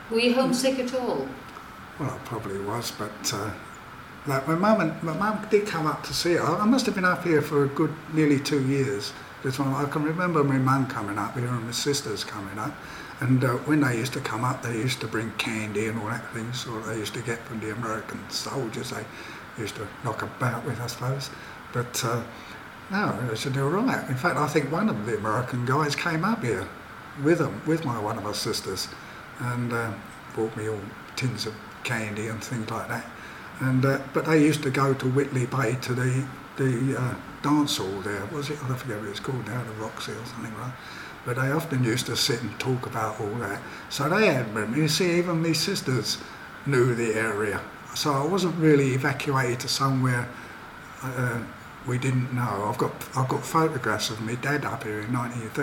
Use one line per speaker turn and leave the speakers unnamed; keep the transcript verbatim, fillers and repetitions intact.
Were you homesick at all?
Well, I probably was, but uh, like my mum and my mum did come up to see it. I, I must have been up here for a good nearly two years. This one, I can remember my mum coming up here and my sisters coming up. And uh, when they used to come up, they used to bring candy and all that thing, so they used to get from the American soldiers they used to knock about with, I suppose. But uh, no, they said they were right. In fact, I think one of the American guys came up here with them, with my one of my sisters, and uh, brought me all tins of candy and things like that. And uh, but they used to go to Whitley Bay to the the uh, dance hall there. What was it? I forget what it's called now, the Roxy or something like that. But they often used to sit and talk about all that. So they had memory. You see, even my sisters knew the area. So I wasn't really evacuated to somewhere uh, we didn't know. I've got I've got photographs of my dad up here in nineteen thirty.